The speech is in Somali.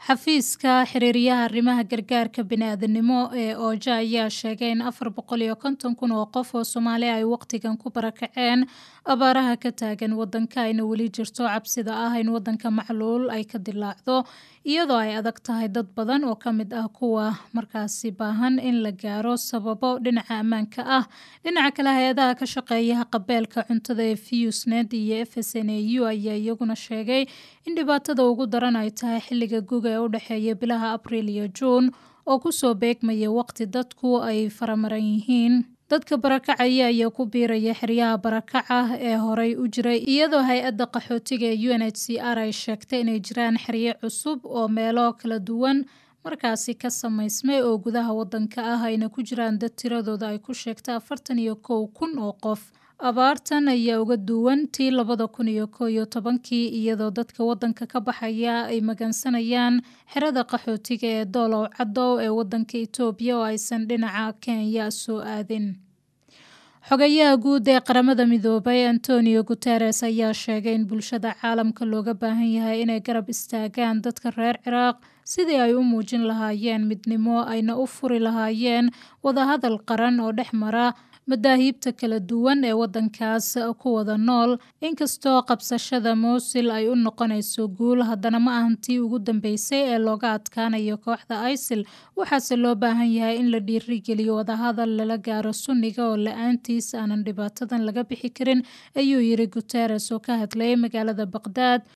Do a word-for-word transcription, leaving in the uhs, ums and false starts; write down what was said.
Xafiiska Xiriiryaha Arrimaha Gargaarka Bini'aadantinimo ee O J A ayaa sheegay in afar boqol iyo konton kun oo qof oo Soomaali ay waqtigan ku barakaceen abaaraha ka taagan waddanka ayna weli jirto cabsida ah in waddanka macluul ay ka dillaacdo iyadoo ay adag tahay dad badan oo ka mid ah kuwa markaasi baahan in la gaaro sababo dhinaca ammaanka ah. Dhinaca kale, hay-adaha ka shaqeeya qabeelka cuntada ee FEWSNET iyo F S N A U ayaa iyaguna sheegay in dhibaatada ugu daran ay tahay xilliga guga ee u dhexeeya bilaha Abriil iyo Juun oo ku soo beegmaya waqti dadku ay faramaran yihiin. Dadka barakacaya ayaa ku biiraya xeryaha barakaca ee horey u jiray iyadoo hay-adda qaxootiga ee U N H C R ay sheegtay inay jiraan xeryo cusub oo meelo kala duwan markaasi ka samaysmay oo gudaha waddanka ah ayna ku jiraan dad tiradooda ay ku sheegtay afartan iyo kow kun oo qof. Abaartan ayaa uga duwan tii labada kun iyo kow iyo tobankii iyadoo dadka waddanka ka baxaya ay magansanayaan xerada qaxootiga ee Doolow Cadow ee waddanka Itoobiya oo aysan dhinaca Kenya soo aadin. Xogayaha guud ee Qaramada Midoobay Antonio Guterres ayaa sheegay in bulshada caalamka looga baahan yahay inay garab istaagaan dadka reer Ciraaq sidii ay u muujin lahaayeen midnimo ayna u furi lahaayeen wadahadal qaran oo dhex mara madaahibta kala duwan ee waddankaas ku wada nool. Inkastoo qabsashada Mosul ay u noqonayso guul, haddana ma ahan tii ugu dambeysay ee looga adkaanayo kooxda ISIL, waxaase loo baahan yahay in la dhiirigeliyo wadahadal lala gaaro Sunniga oo la-aantiis aanan dhibaatadan laga bixi karin, ayuu yiri Guterres oo ka hadlayay magaalada Baghdad.